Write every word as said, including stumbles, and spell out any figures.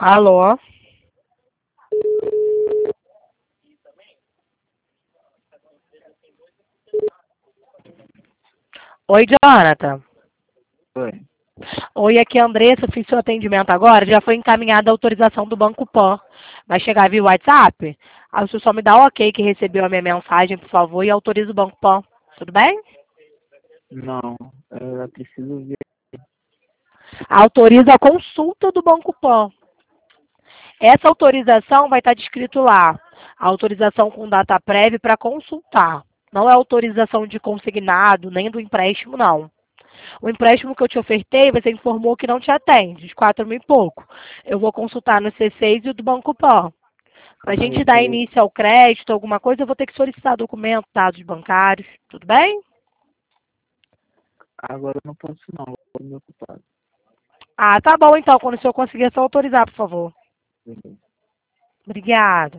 Alô? Oi, Jonathan. Oi. Oi, aqui é a Andressa, fiz seu atendimento agora, já foi encaminhada a autorização do Banco Pan. Vai chegar via WhatsApp? Aí você só me dá o ok que recebeu a minha mensagem, por favor, e autoriza o Banco Pan. Tudo bem? Não, eu preciso ver. Autoriza a consulta do Banco Pan. Essa autorização vai estar descrito lá. Autorização com data prévia para consultar. Não é autorização de consignado, nem do empréstimo, não. O empréstimo que eu te ofertei, você informou que não te atende, de quatro mil e pouco. Eu vou consultar no C seis e o do Banco Pan. Para a Calma gente aí, dar peraí. início ao crédito, alguma coisa, eu vou ter que solicitar documento, dados bancários. Tudo bem? Agora eu não posso não, eu estou meio ocupado. Ah, tá bom então. Quando o senhor conseguir, é só autorizar, por favor. Beleza. Obrigada.